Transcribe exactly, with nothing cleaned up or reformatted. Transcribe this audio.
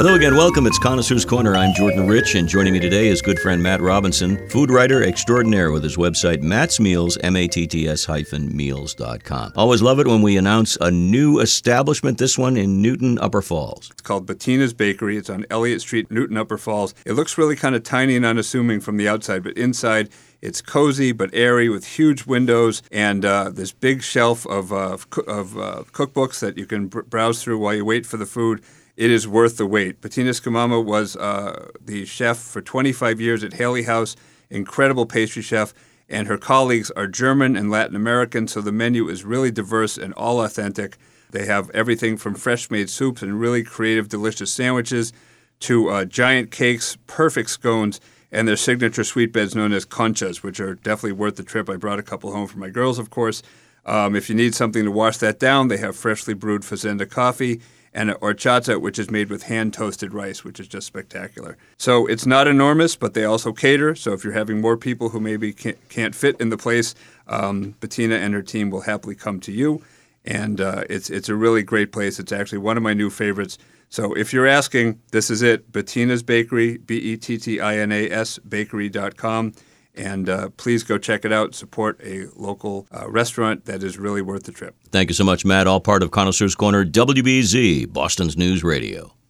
Hello again, welcome. It's Connoisseur's Corner. I'm Jordan Rich, and joining me today is good friend Matt Robinson, food writer extraordinaire with his website Matt's Meals, M A T T S hyphen meals dot com. Always love it when we announce a new establishment, this one in Newton, Upper Falls. It's called Bettina's Bakery. It's on Elliott Street, Newton, Upper Falls. It looks really kind of tiny and unassuming from the outside, but inside it's cozy but airy with huge windows and uh, this big shelf of, uh, of uh, cookbooks that you can br- browse through while you wait for the food. It is worth the wait. Bettina Scamama was uh, the chef for twenty-five years at Haley House, incredible pastry chef, and her colleagues are German and Latin American, so the menu is really diverse and all authentic. They have everything from fresh-made soups and really creative, delicious sandwiches to uh, giant cakes, perfect scones, and their signature sweet beds known as conchas, which are definitely worth the trip. I brought a couple home for my girls, of course. Um, if you need something to wash that down, they have freshly brewed fazenda coffee and an horchata, which is made with hand-toasted rice, which is just spectacular. So it's not enormous, but they also cater. So if you're having more people who maybe can't, can't fit in the place, um, Bettina and her team will happily come to you. And uh, it's it's a really great place. It's actually one of my new favorites. So if you're asking, this is it, Bettina's Bakery, B E T T I N A S, bakery dot com. And uh, please go check it out. Support a local uh, restaurant that is really worth the trip. Thank you so much, Matt. All part of Connoisseur's Corner, W B Z, Boston's News Radio.